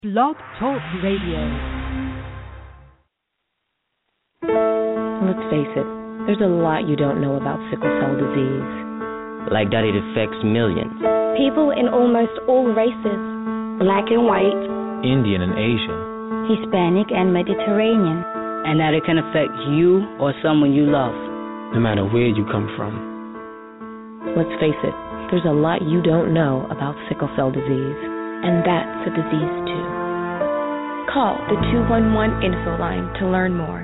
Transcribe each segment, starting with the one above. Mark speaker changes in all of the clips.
Speaker 1: Blog Talk Radio.
Speaker 2: Let's face it, there's a lot you don't know about sickle cell disease.
Speaker 3: Like that it affects millions.
Speaker 4: People in almost all races. Black and white.
Speaker 5: Indian and Asian.
Speaker 6: Hispanic and Mediterranean.
Speaker 7: And that it can affect you or someone you love.
Speaker 5: No matter where you come from.
Speaker 2: Let's face it, there's a lot you don't know about sickle cell disease.
Speaker 4: And that's a disease too. Call the 211-INFO line to learn more.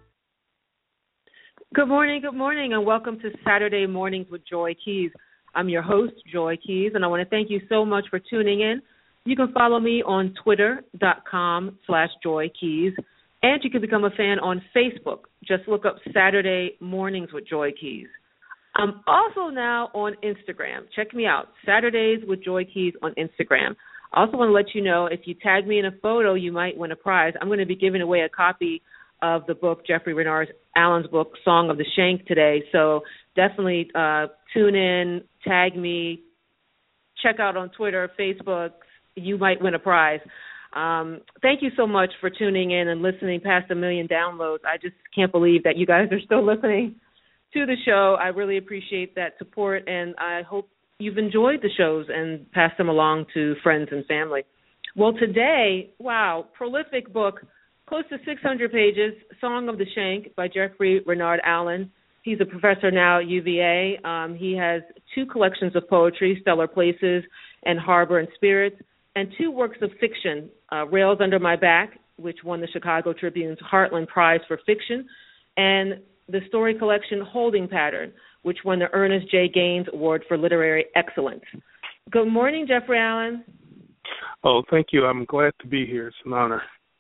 Speaker 8: Good morning, and welcome to Saturday Mornings with Joy Keys. I'm your host, Joy Keys, and I want to thank you so much for tuning in. You can follow me on twitter.com/Joy Keys, and you can become a fan on Facebook. Just look up Saturday Mornings with Joy Keys. I'm also now on Instagram. Check me out, Saturdays with Joy Keys on Instagram. I also want to let you know, if you tag me in a photo, you might win a prize. I'm going to be giving away a copy of the book, Jeffrey Renard Allen's book, Song of the Shank, today. So definitely tune in, tag me, check out on Twitter, Facebook. You might win a prize. Thank you so much for tuning in and listening past 1 million downloads. I just can't believe that you guys are still listening to the show. I really appreciate that support, and I hope you've enjoyed the shows and passed them along to friends and family. Well, today, prolific book, close to 600 pages, Song of the Shank by Jeffrey Renard Allen. He's a professor now at UVA. He has 2 collections of poetry, Stellar Places and Harbor and Spirits, and 2 works of fiction, Rails Under My Back, which won the Chicago Tribune's Heartland Prize for Fiction, and the story collection Holding Pattern, which won the Ernest J. Gaines Award for Literary Excellence. Good morning, Jeffrey Allen.
Speaker 9: Oh, thank you. I'm glad to be here. It's an honor.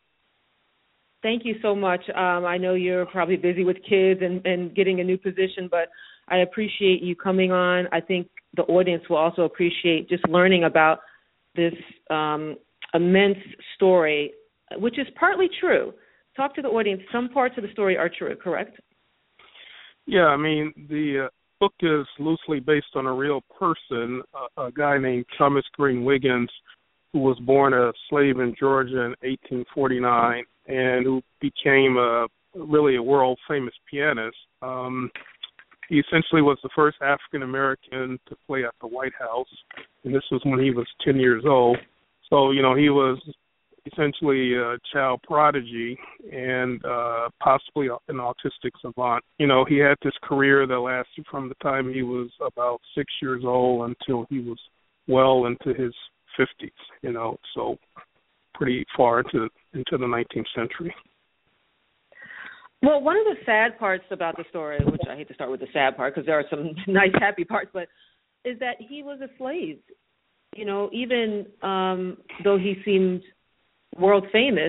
Speaker 8: Thank you so much. I know you're probably busy with kids and getting a new position, but I appreciate you coming on. I think the audience will also appreciate just learning about this immense story, which is partly true. Talk to the audience. Some parts of the story are true, correct?
Speaker 9: Yeah, I mean, the book is loosely based on a real person, a guy named Thomas Green Wiggins, who was born a slave in Georgia in 1849 and who became really a world-famous pianist. He essentially was the first African-American to play at the White House, and this was when he was 10 years old. So, he was essentially a child prodigy and possibly an autistic savant. He had this career that lasted from the time he was about 6 years old until he was well into his 50s, so pretty far into the 19th century.
Speaker 8: Well, one of the sad parts about the story, which I hate to start with the sad part because there are some nice, happy parts, but is that he was a slave. Even though he seemed world famous,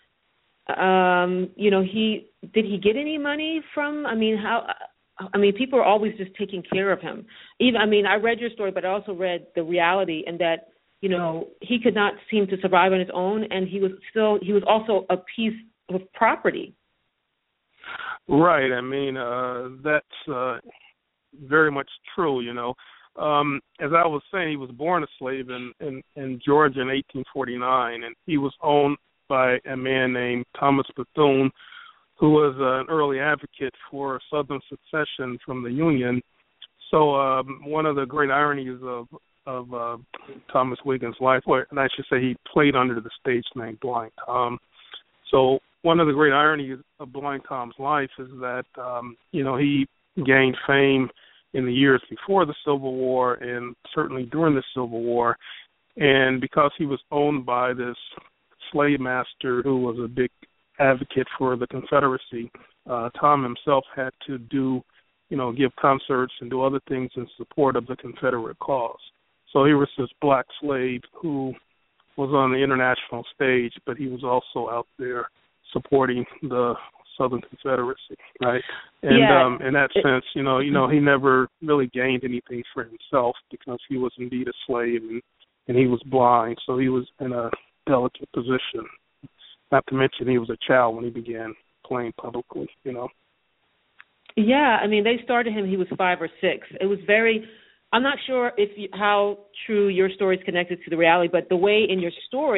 Speaker 8: did he get any money from? People are always just taking care of him. I read your story, but I also read the reality, and that he could not seem to survive on his own, and he was also a piece of property.
Speaker 9: Right. That's very much true. As I was saying, he was born a slave in Georgia in 1849, and he was owned by a man named Thomas Bethune, who was an early advocate for Southern secession from the Union. So one of the great ironies of Thomas Wiggins' life, and I should say he played under the stage name Blind Tom. So one of the great ironies of Blind Tom's life is that, he gained fame in the years before the Civil War and certainly during the Civil War. And because he was owned by this slave master who was a big advocate for the Confederacy, Tom himself had to give concerts and do other things in support of the Confederate cause. So he was this black slave who was on the international stage, but he was also out there supporting the Southern Confederacy, right? And in that sense, he never really gained anything for himself because he was indeed a slave and he was blind, so he was in a delicate position. Not to mention he was a child when he began playing publicly,
Speaker 8: Yeah, they started him, he was 5 or 6. It was very, I'm not sure how true your story is connected to the reality, but the way in your story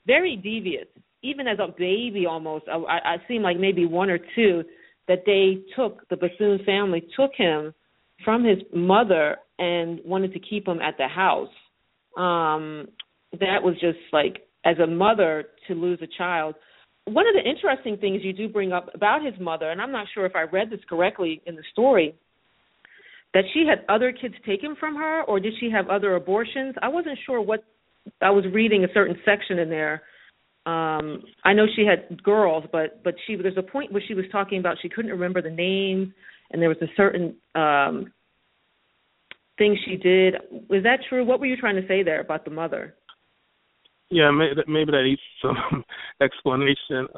Speaker 8: very devious. Even as a baby almost, I seem like maybe one or two, that they took, the Bethune family took him from his mother and wanted to keep him at the house. That was just like, as a mother, to lose a child. One of the interesting things you do bring up about his mother, and I'm not sure if I read this correctly in the story, that she had other kids taken from her, or did she have other abortions? I wasn't sure what, I was reading a certain section in there. I know she had girls, but there's a point where she was talking about she couldn't remember the names, and there was a certain thing she did. Was that true? What were you trying to say there about the mother?
Speaker 9: Yeah, maybe that needs some explanation.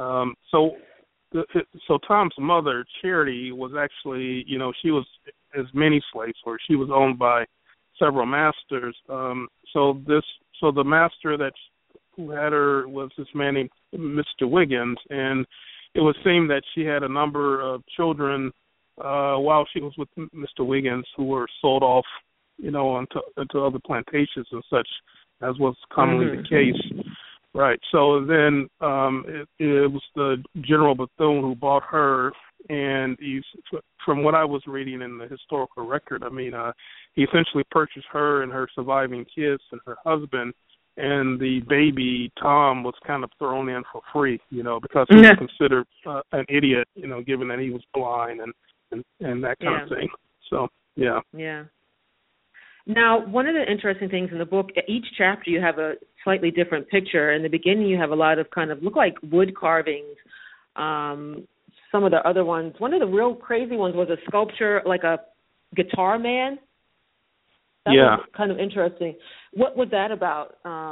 Speaker 9: So Tom's mother, Charity, was actually, she was as many slaves, or she was owned by several masters. So the master who had her was this man named Mr. Wiggins, and it would seem that she had a number of children while she was with Mr. Wiggins, who were sold off, into other plantations and such, as was commonly the case. Right. So then it was the General Bethune who bought her, and from what I was reading in the historical record, he essentially purchased her and her surviving kids and her husband, and the baby, Tom, was kind of thrown in for free, because he was considered an idiot, given that he was blind and that kind of thing. So, yeah. Yeah. Now, one of the interesting things in the book, each chapter you have a slightly different picture. In the beginning, you have a lot of kind of look like wood carvings. Some of the other ones, one of the real crazy ones was a sculpture, like a guitar man. That was kind of interesting. What was that about?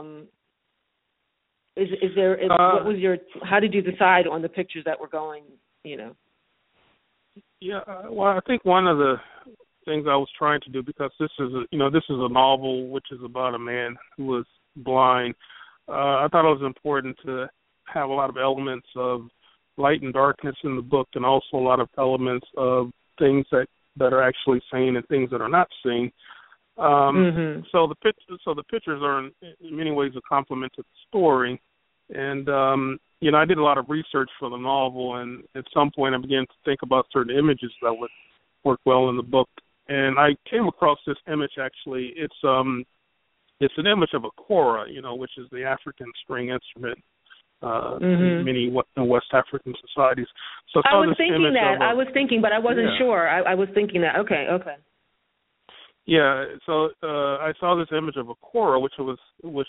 Speaker 9: What was how did you decide on the pictures that were going, Yeah, well, I think one of the things I was trying to do, because this is a novel which is about a man who was blind. I thought it was important to have a lot of elements of light and darkness in the book, and also a lot of elements of things that are actually seen and things that are not seen. So the pictures are in many ways a complement to the story, and I did a lot of research for the novel, and at some point I began to think about certain images that would work well in the book. And I came across this image. Actually, it's an image of a kora, which is the African string instrument in many West African societies. So
Speaker 8: I was thinking that. I was thinking, but I wasn't sure. I was thinking that. Okay.
Speaker 9: Yeah. So I saw this image of a kora, which was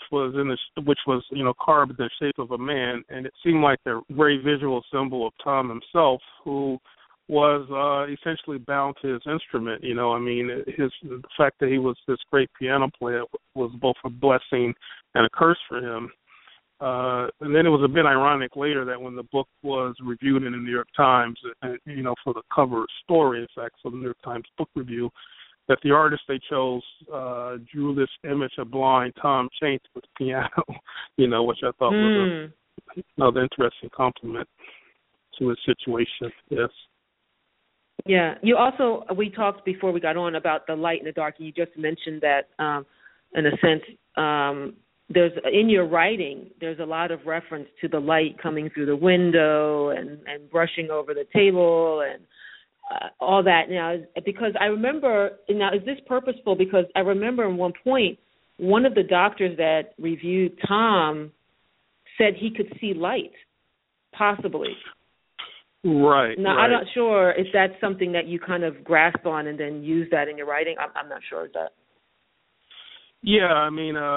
Speaker 9: carved in the shape of a man, and it seemed like a very visual symbol of Tom himself, who was essentially bound to his instrument. The fact that he was this great piano player was both a blessing and a curse for him. And then it was a bit ironic later that when the book was reviewed in the New York Times, for the cover story, in fact, for the New York Times book review, that the artist they chose drew this image of blind Tom Chain with the piano, which I thought was another interesting compliment to his situation. Yes.
Speaker 8: Yeah. You also, we talked before we got on about the light and the dark, and you just mentioned that, in a sense, there's in your writing, there's a lot of reference to the light coming through the window and brushing over the table and all that. Now, because I remember, now is this purposeful? Because I remember at one point, one of the doctors that reviewed Tom said he could see light, possibly.
Speaker 9: Right.
Speaker 8: Now, right. I'm not sure if that's something that you kind of grasp on and then use that in your writing. I'm not sure of that.
Speaker 9: Yeah,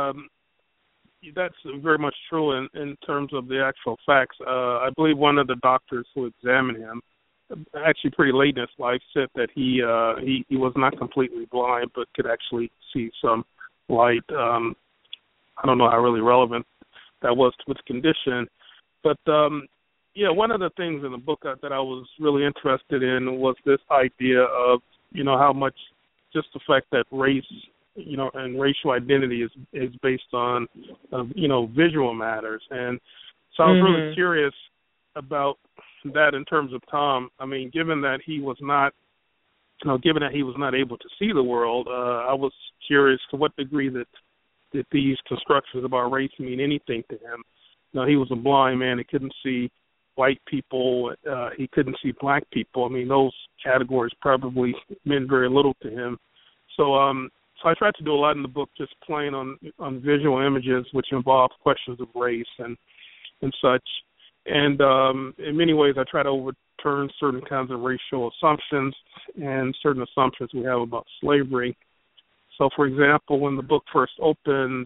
Speaker 9: that's very much true in terms of the actual facts. I believe one of the doctors who examined him, actually pretty late in his life, said that he was not completely blind, but could actually see some light. I don't know how really relevant that was to his condition, but one of the things in the book that I was really interested in was this idea of, how much just the fact that race, and racial identity is based on, visual matters. And so I was really curious about that in terms of Tom. Given that he was not able to see the world, I was curious to what degree that these constructions about race mean anything to him. Now, he was a blind man. He couldn't see white people. He couldn't see black people. I mean, those categories probably meant very little to him. So I tried to do a lot in the book just playing on visual images, which involve questions of race and such. And in many ways, I try to overturn certain kinds of racial assumptions and certain assumptions we have about slavery. So, for example, when the book first opens,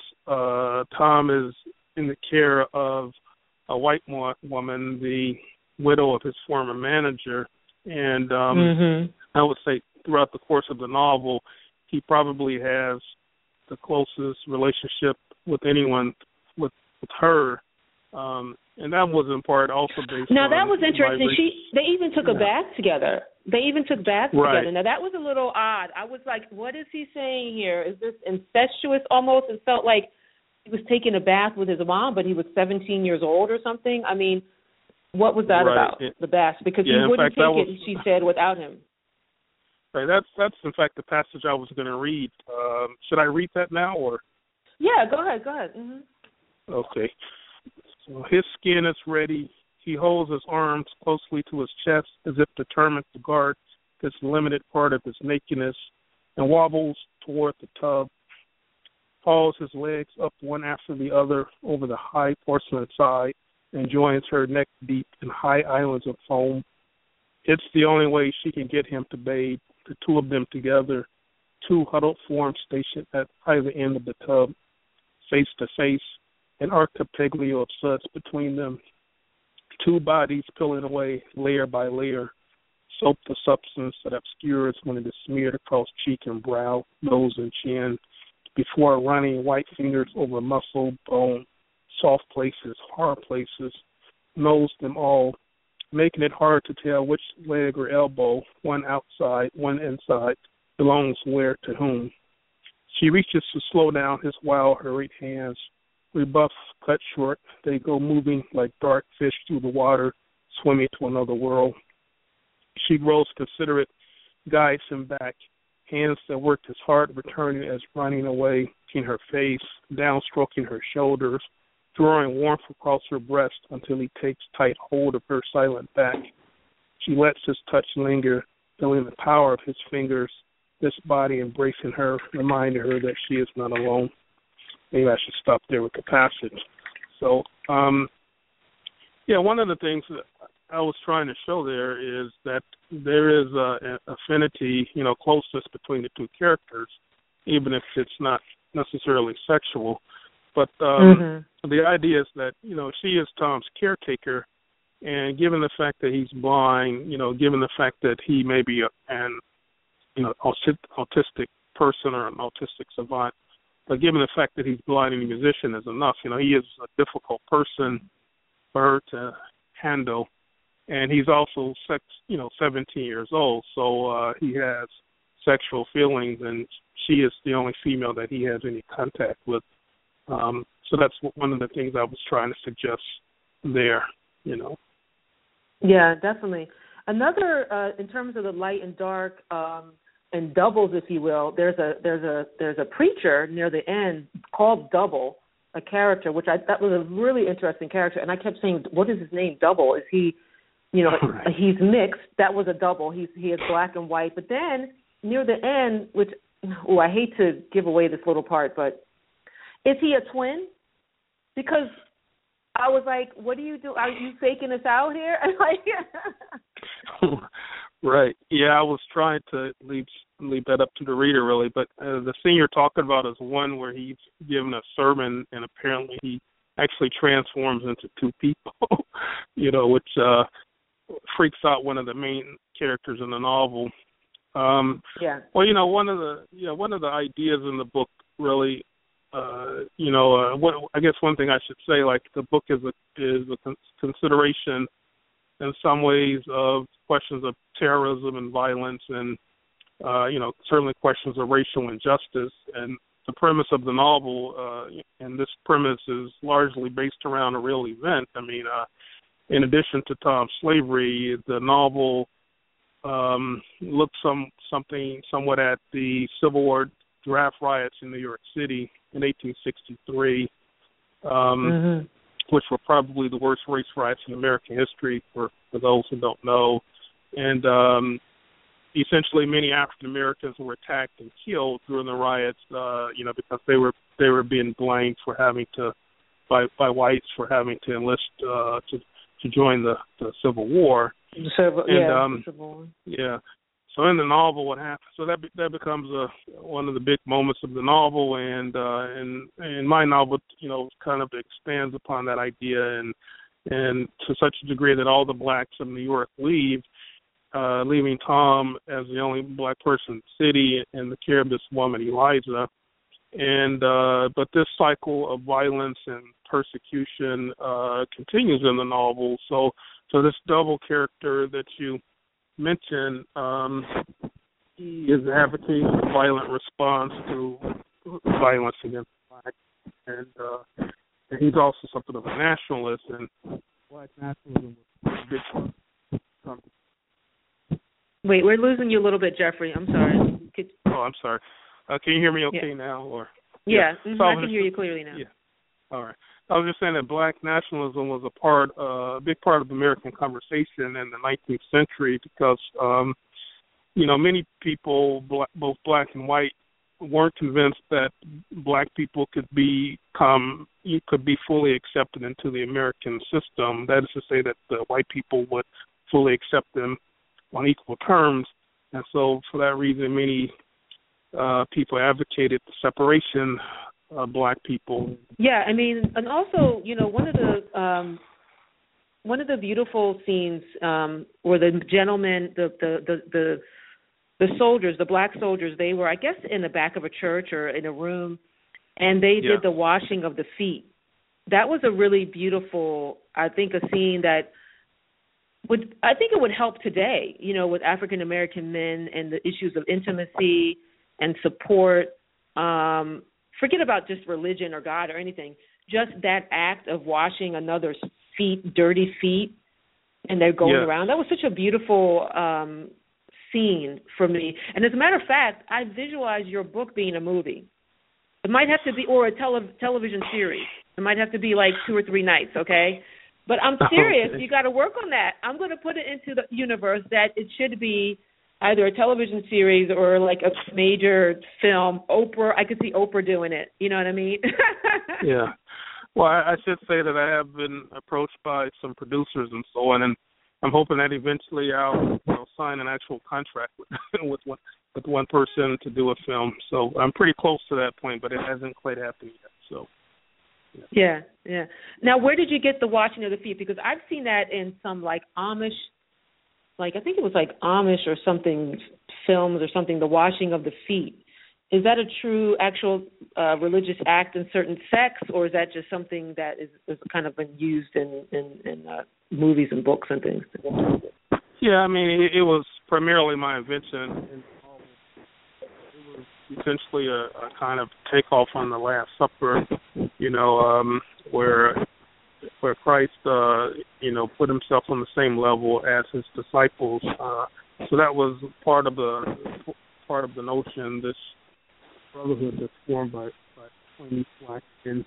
Speaker 9: Tom is in the care of a white woman, the widow of his former manager. And I would say throughout the course of the novel, he probably has the closest relationship with anyone with her. And that was in part also based on...
Speaker 8: Now, that was interesting. They even took a bath together. Together. Now, that was a little odd. I was like, what is he saying here? Is this incestuous almost? It felt like he was taking a bath with his mom, but he was 17 years old or something. I mean, what was that about, the bath? Because he wouldn't take it, she said, without him.
Speaker 9: Right, that's in fact the passage I was going to read. Should I read that now, or?
Speaker 8: Yeah, go ahead. Mm-hmm.
Speaker 9: Okay. So his skin is ready. He holds his arms closely to his chest as if determined to guard this limited part of his nakedness, and wobbles toward the tub, hauls his legs up one after the other over the high porcelain side, and joins her neck deep in high islands of foam. It's the only way she can get him to bathe, the two of them together, two huddled forms stationed at either end of the tub, face to face, an archipelago of suds between them. Two bodies peeling away layer by layer, soap the substance that obscures when it is smeared across cheek and brow, nose and chin, before running white fingers over muscle, bone, soft places, hard places, knows them all, making it hard to tell which leg or elbow, one outside, one inside, belongs where to whom. She reaches to slow down his wild, hurried hands. Rebuffs cut short, they go moving like dark fish through the water, swimming to another world. She grows considerate, guides him back, hands that worked as hard returning as running away in her face, downstroking her shoulders, drawing warmth across her breast until he takes tight hold of her silent back. She lets his touch linger, feeling the power of his fingers, this body embracing her, reminding her that she is not alone. Maybe I should stop there with the passage. So, one of the things that I was trying to show there is that there is an affinity, closeness between the two characters, even if it's not necessarily sexual. But the idea is that, she is Tom's caretaker, and given the fact that he's blind, given the fact that he may be an autistic person or an autistic savant, but given the fact that he's blind and a musician is enough. He is a difficult person for her to handle, and he's also 17 years old, so he has sexual feelings, and she is the only female that he has any contact with. So that's one of the things I was trying to suggest there,
Speaker 8: Yeah, definitely. Another, in terms of the light and dark, and doubles, if you will, there's a preacher near the end called Double, a character, which I thought was a really interesting character, and I kept saying, what is his name, Double? Is he, he's mixed, that was a double, he is black and white, but then near the end, which, I hate to give away this little part, but is he a twin? Because I was like, what do you do? Are you faking us out here?
Speaker 9: Right. Yeah, I was trying to leave that up to the reader, really. But the scene you're talking about is one where he's given a sermon, and apparently he actually transforms into two people, which freaks out one of the main characters in the novel.
Speaker 8: Yeah.
Speaker 9: Well, one of the ideas in the book really, I guess one thing I should say, like the book is a consideration in some ways of questions of terrorism and violence and, certainly questions of racial injustice. And the premise of the novel, and this premise is largely based around a real event. I mean, in addition to Tom's slavery, the novel looks somewhat at the Civil War draft riots in New York City in 1863. which were probably the worst race riots in American history for those who don't know. And essentially many African Americans were attacked and killed during the riots, because they were being blamed for having to, by whites, for having to enlist to join the Civil War.
Speaker 8: The Civil War.
Speaker 9: Yeah. So in the novel, what happens? So that becomes one of the big moments of the novel, and my novel, kind of expands upon that idea, and to such a degree that all the blacks of New York leave, leaving Tom as the only black person in the city in the care of this woman Eliza, and but this cycle of violence and persecution continues in the novel. So this double character that you mentioned, he is advocating a violent response to violence against blacks, and he's also something of a nationalist, and black nationalism was a big part.
Speaker 8: Wait, we're losing you a little bit, Jeffrey. I'm sorry.
Speaker 9: I'm sorry. Can you hear me okay now? Or
Speaker 8: yeah. Mm-hmm. I can hear you clearly now.
Speaker 9: Yeah. All right. I was just saying that black nationalism was a big part of American conversation in the 19th century because, many people, both black and white, weren't convinced that black people could be fully accepted into the American system. That is to say that the white people would fully accept them on equal terms. And so for that reason, many people advocated the separation of black people. Yeah,
Speaker 8: I mean, and also, one of the beautiful scenes where the gentlemen, the soldiers, the black soldiers, they were, I guess, in the back of a church or in a room, and they did the washing of the feet. That was a really beautiful, I think, a scene that it would help today, with African American men and the issues of intimacy and support. Forget about just religion or God or anything. Just that act of washing another's feet, dirty feet, and they're going around. That was such a beautiful scene for me. And as a matter of fact, I visualize your book being a movie. It might have to be, or a television series. It might have to be like 2 or 3 nights, okay? But I'm serious. You got to work on that. I'm going to put it into the universe that it should be either a television series or like a major film. Oprah, I could see Oprah doing it. You know what I mean?
Speaker 9: Yeah. Well, I should say that I have been approached by some producers and so on, and I'm hoping that eventually I'll sign an actual contract with one person to do a film. So I'm pretty close to that point, but it hasn't quite happened yet. So.
Speaker 8: Yeah. Now, where did you get the washing of the feet? Because I've seen that in some like Amish, I think it was like Amish or something films or something. The washing of the feet. Is that a true, actual religious act in certain sects, or is that just something that is kind of been used in movies and books and things?
Speaker 9: Yeah, I mean, it was primarily my invention. It was essentially a kind of takeoff on the Last Supper, where Christ, put himself on the same level as his disciples. So that was part of the notion, this brotherhood that's formed by 20 black men,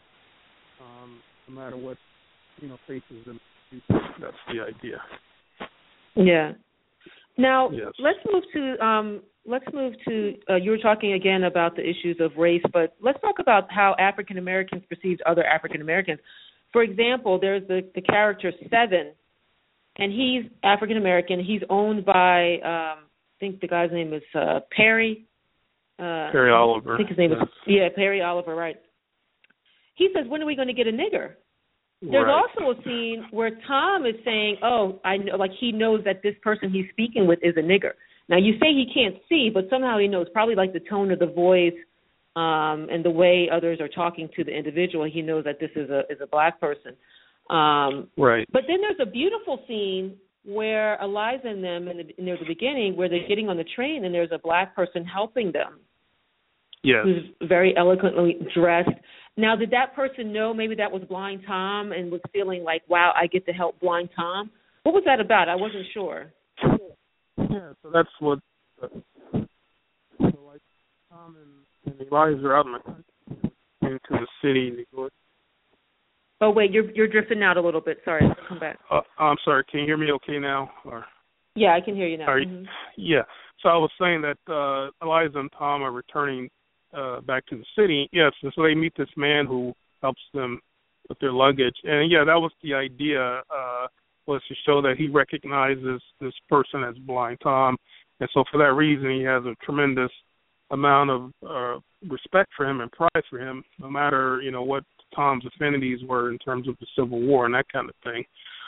Speaker 9: no matter what faces them. That's the idea.
Speaker 8: Yeah. Now
Speaker 9: yes.
Speaker 8: let's move to you were talking again about the issues of race, but let's talk about how African Americans perceived other African Americans. For example, there's the character Seven, and he's African American. He's owned by I think the guy's name is Perry.
Speaker 9: Perry Oliver.
Speaker 8: I think his name is Perry Oliver, right. He says, when are we going to get a nigger? There's also a scene where Tom is saying, I know, like he knows that this person he's speaking with is a nigger. Now, you say he can't see, but somehow he knows, probably like the tone of the voice and the way others are talking to the individual. He knows that this is a black person.
Speaker 9: Right.
Speaker 8: But then there's a beautiful scene where Eliza and them, near the beginning, where they're getting on the train and there's a black person helping them.
Speaker 9: Yes.
Speaker 8: Who's very eloquently dressed. Now, did that person know maybe that was Blind Tom and was feeling like, wow, I get to help Blind Tom? What was that about? I wasn't sure.
Speaker 9: Yeah, so that's what like Tom and Eliza are out in the country, into the city, New York.
Speaker 8: Oh wait, you're drifting out a little bit. Sorry, come back.
Speaker 9: I'm sorry. Can you hear me okay now? Or
Speaker 8: yeah, I can hear you now.
Speaker 9: Yeah. So I was saying that Eliza and Tom are returning back to the city. Yes, and so they meet this man who helps them with their luggage. And yeah, that was the idea, was to show that he recognizes this person as Blind Tom. And so for that reason, he has a tremendous amount of respect for him and pride for him, no matter, what Tom's affinities were in terms of the Civil War and that kind of thing.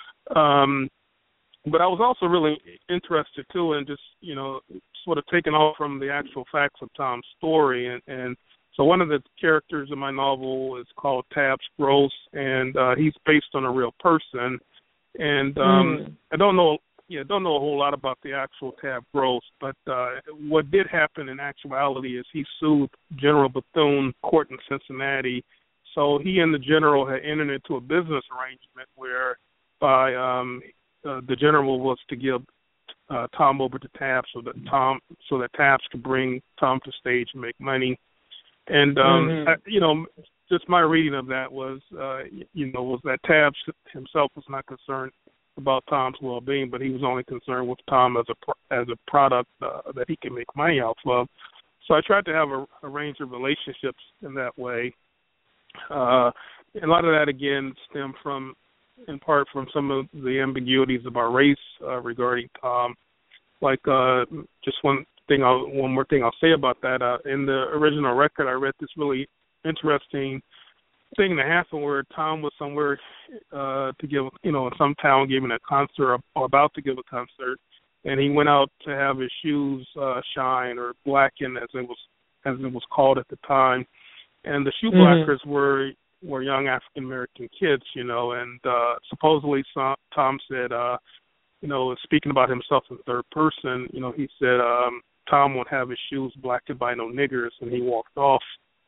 Speaker 9: But I was also really interested, too, in just, sort of taking off from the actual facts of Tom's story. And so one of the characters in my novel is called Tabbs Gross, and he's based on a real person. And I don't know a whole lot about the actual Tabb Gross, but what did happen in actuality is he sued General Bethune Court in Cincinnati. So he and the general had entered into a business arrangement whereby the general was to give Tom over to Tabbs so that Tabbs could bring Tom to stage and make money. And just my reading of that was that Tabbs himself was not concerned about Tom's well-being, but he was only concerned with Tom as a product that he can make money off of. So I tried to have a range of relationships in that way. A lot of that again stemmed in part from some of the ambiguities of our race regarding Tom. Like just one more thing I'll say about that. In the original record, I read this really interesting thing that happened where Tom was somewhere to give, in some town giving a concert or about to give a concert, and he went out to have his shoes shine or blacken, as it was called at the time. And the shoe blackers were young African American kids, and supposedly Tom said, speaking about himself in third person, he said Tom won't have his shoes blackened by no niggers, and he walked off.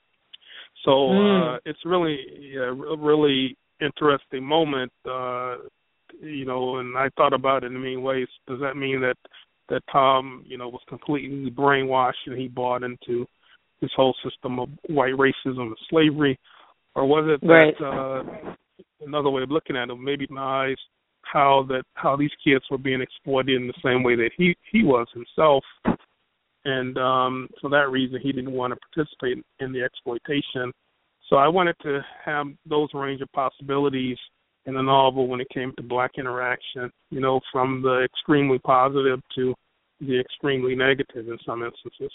Speaker 9: So it's really a really interesting moment, and I thought about it in many ways. Does that mean that Tom, was completely brainwashed and he bought into this whole system of white racism and slavery? Or was it that another way of looking at it, maybe in my eyes, how these kids were being exploited in the same way that he was himself, and for that reason he didn't want to participate in the exploitation. So I wanted to have those range of possibilities in the novel when it came to black interaction, from the extremely positive to the extremely negative in some instances.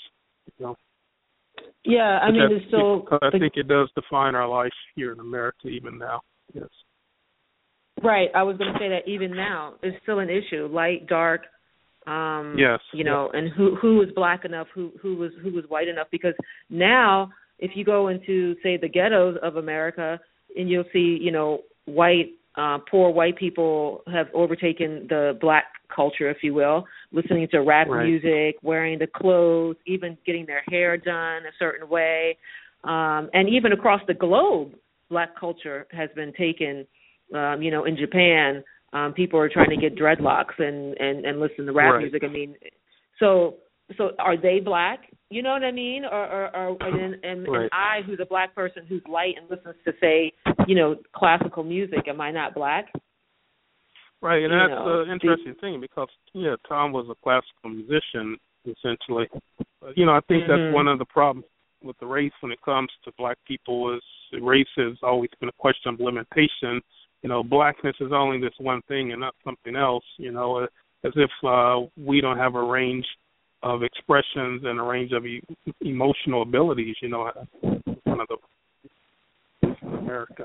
Speaker 8: Yeah, I mean, it's still.
Speaker 9: I think it does define our life here in America even now. Yes.
Speaker 8: Right. I was going to say that even now it's still an issue. Light, dark.
Speaker 9: Yes.
Speaker 8: And who was black enough, who was white enough? Because now, if you go into, say, the ghettos of America, and you'll see, poor white people have overtaken the black culture, if you will, listening to rap music, wearing the clothes, even getting their hair done a certain way. And even across the globe, black culture has been taken, in Japan. People are trying to get dreadlocks and listen to rap music. I mean, so are they black? You know what I mean? Or and I, who's a black person who's light and listens to, say, classical music, am I not black?
Speaker 9: Right, and that's an interesting thing because, Tom was a classical musician, essentially. I think that's one of the problems with the race when it comes to black people is race has always been a question of limitation. Blackness is only this one thing and not something else, as if we don't have a range of expressions and a range of emotional abilities, one of the America.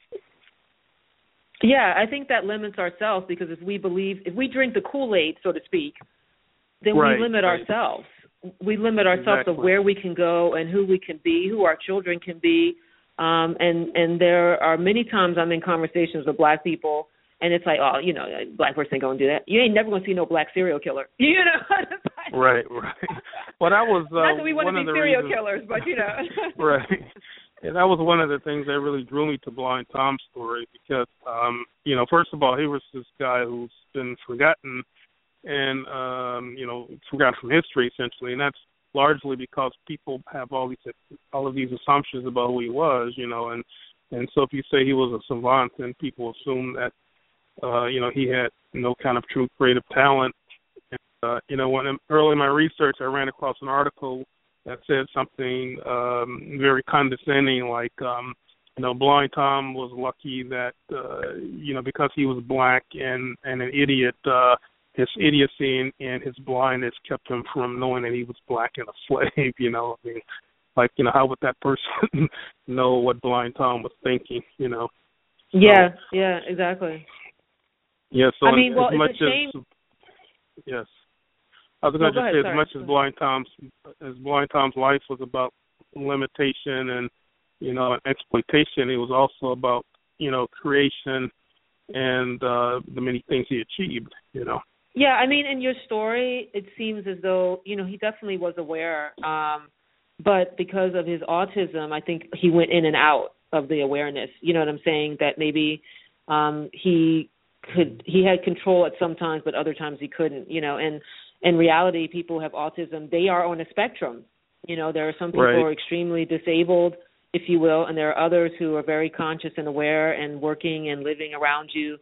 Speaker 8: Yeah, I think that limits ourselves because if we drink the Kool-Aid, so to speak, then we limit ourselves. We limit ourselves of where we can go and who we can be, who our children can be. And there are many times I'm in conversations with black people, and it's like, a black person ain't going to do that. You ain't never going to see no black serial killer.
Speaker 9: Right. Well, that was
Speaker 8: not that we want to be serial killers, but
Speaker 9: Right. Yeah, that was one of the things that really drew me to Blind Tom's story because, first of all, he was this guy who's been forgotten and, forgotten from history, essentially, and that's largely because people have all of these assumptions about who he was, and And so if you say he was a savant, then people assume that, he had no kind of true creative talent. And, when early in my research, I ran across an article that said something very condescending, like, Blind Tom was lucky that, because he was black and an idiot, his idiocy and his blindness kept him from knowing that he was black and a slave, how would that person know what Blind Tom was thinking,
Speaker 8: Yeah, exactly.
Speaker 9: Yeah, so
Speaker 8: I mean,
Speaker 9: as much
Speaker 8: it's a shame.
Speaker 9: Yes. I was going to say,
Speaker 8: sorry.
Speaker 9: as much as Blind Tom's life was about limitation and, and exploitation, it was also about, creation and the many things he achieved,
Speaker 8: Yeah, I mean, in your story, it seems as though, he definitely was aware, but because of his autism, I think he went in and out of the awareness. You know what I'm saying? That maybe he had control at some times, but other times he couldn't, and in reality, people who have autism, they are on a spectrum. There are some people who are extremely disabled, if you will, and there are others who are very conscious and aware and working and living around you,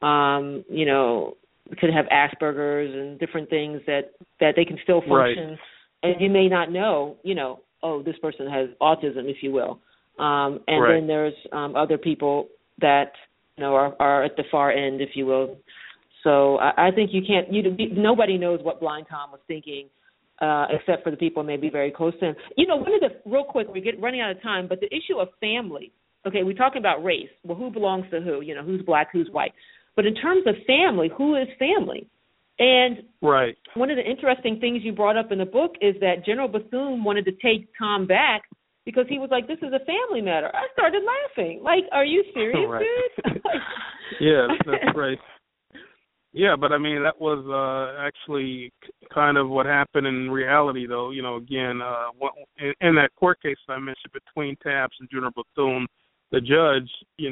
Speaker 8: could have Asperger's and different things that they can still function.
Speaker 9: Right.
Speaker 8: And you may not know, this person has autism, if you will. And then there's other people that, are at the far end, if you will. So I think nobody knows what Blind Tom was thinking, except for the people maybe very close to him. Real quick, we're running out of time, but the issue of family, okay, we're talking about race. Well, who belongs to who? Who's black, who's white. But in terms of family, who is family? And one of the interesting things you brought up in the book is that General Bethune wanted to take Tom back because he was like, this is a family matter. I started laughing. Like, are you serious, dude?
Speaker 9: Yeah, that's right. Yeah, but I mean, that was actually kind of what happened in reality, though. Again, in that court case I mentioned between Taps and General Bethune, the judge,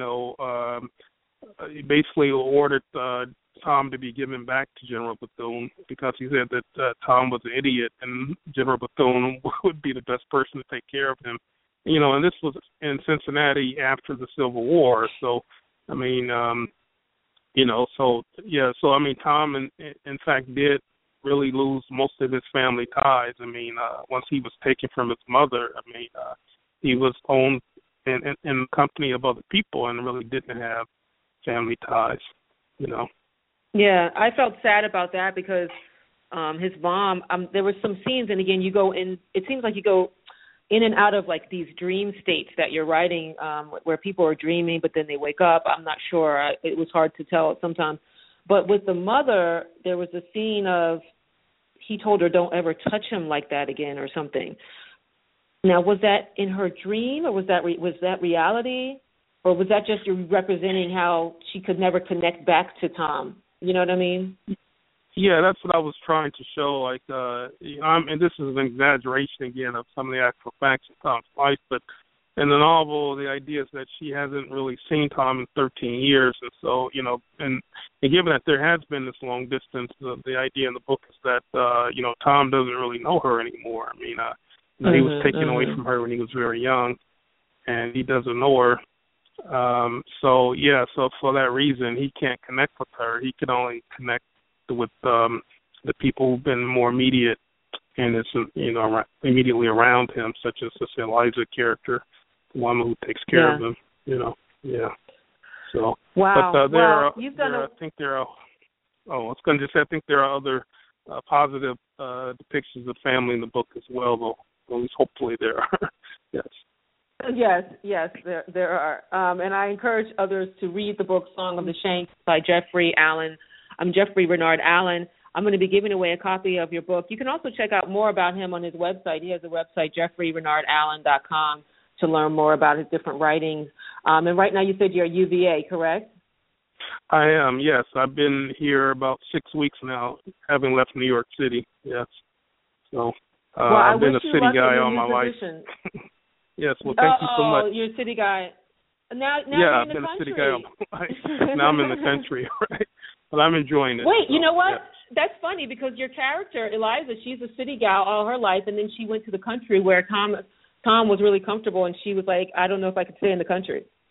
Speaker 9: basically ordered Tom to be given back to General Bethune because he said that Tom was an idiot and General Bethune would be the best person to take care of him. And this was in Cincinnati after the Civil War. So, I mean, Tom, in fact, did really lose most of his family ties. I mean, once he was taken from his mother, he was owned in the company of other people and really didn't have family ties,
Speaker 8: Yeah, I felt sad about that because his mom, there were some scenes, and again, you go in, it seems like you go in and out of like these dream states that you're writing where people are dreaming, but then they wake up. I'm not sure. It was hard to tell sometimes. But with the mother, there was a scene of he told her, don't ever touch him like that again or something. Now, was that in her dream or was that reality? Or was that just you representing how she could never connect back to Tom? You know what I mean?
Speaker 9: Yeah, that's what I was trying to show. Like, and this is an exaggeration again of some of the actual facts of Tom's life, but in the novel, the idea is that she hasn't really seen Tom in 13 years, and so and given that there has been this long distance, the idea in the book is that Tom doesn't really know her anymore. I mean, he was taken away from her when he was very young, and he doesn't know her. So for that reason, he can't connect with her. He can only connect with the people who've been more immediate and is immediately around him, such as this Eliza character, the woman who takes care of him. Yeah. So
Speaker 8: wow.
Speaker 9: But I think there are other positive depictions of family in the book as well, though. At least hopefully there are.
Speaker 8: Yes, there are. And I encourage others to read the book Song of the Shanks by Jeffrey Allen. I'm Jeffrey Renard Allen. I'm going to be giving away a copy of your book. You can also check out more about him on his website. He has a website, jeffreyrenardallen.com, to learn more about his different writings. And right now you said you're at UVA, correct?
Speaker 9: I am, yes. I've been here about 6 weeks now, having left New York City, yes. So I've been a city guy all my life. Yes, well, thank you so much.
Speaker 8: Oh, you're a city guy. Now
Speaker 9: yeah,
Speaker 8: you're
Speaker 9: I've
Speaker 8: in
Speaker 9: been
Speaker 8: the country.
Speaker 9: A city guy all my life. Now I'm in the country, right? But I'm enjoying it.
Speaker 8: Wait, you know what? Yeah. That's funny because your character, Eliza, she's a city gal all her life, and then she went to the country where Tom was really comfortable, and she was like, I don't know if I could stay in the country.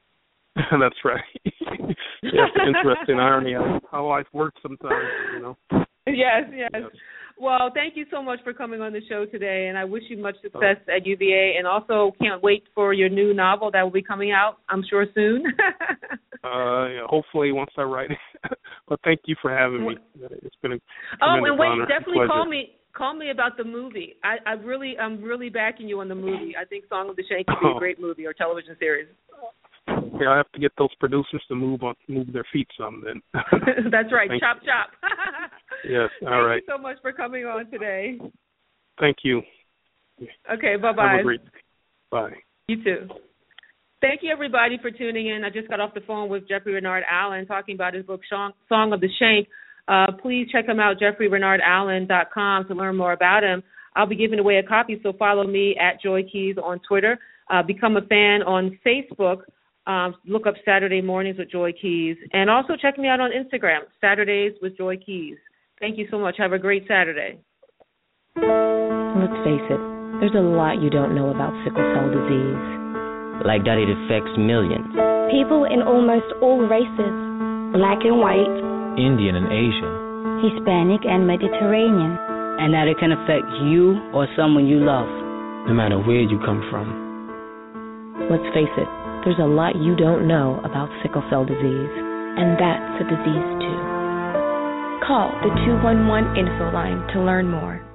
Speaker 9: That's right. Yeah, it's interesting irony how life works sometimes, you know.
Speaker 8: Yes. Well, thank you so much for coming on the show today, and I wish you much success at UVA, and also can't wait for your new novel that will be coming out, I'm sure, soon.
Speaker 9: Yeah, hopefully once I write it. But thank you for having me. It's been a
Speaker 8: and wait,
Speaker 9: honor,
Speaker 8: definitely
Speaker 9: pleasure.
Speaker 8: call me about the movie. I'm really backing you on the movie. I think Song of the Shank could be a great movie or television series.
Speaker 9: Yeah, I have to get those producers to move their feet some then.
Speaker 8: That's right. Chop.
Speaker 9: Yes, all right.
Speaker 8: Thank you so much for coming on today.
Speaker 9: Thank you.
Speaker 8: Okay, bye-bye.
Speaker 9: Have a great day. Bye.
Speaker 8: You too. Thank you, everybody, for tuning in. I just got off the phone with Jeffrey Renard Allen talking about his book, Song of the Shank. Please check him out, JeffreyRenardAllen.com, to learn more about him. I'll be giving away a copy, so follow me at Joy Keys on Twitter. Become a fan on Facebook. Look up Saturday Mornings with Joy Keys. And also check me out on Instagram, Saturdays with Joy Keys. Thank you so much. Have a great Saturday.
Speaker 2: Let's face it, there's a lot you don't know about sickle cell disease.
Speaker 3: Like that it affects millions.
Speaker 4: People in almost all races, black and white,
Speaker 5: Indian and Asian,
Speaker 6: Hispanic and Mediterranean.
Speaker 7: And that it can affect you or someone you love.
Speaker 5: no matter where you come from.
Speaker 2: Let's face it, there's a lot you don't know about sickle cell disease.
Speaker 4: And that's a disease too. Call the 211 info line to learn more.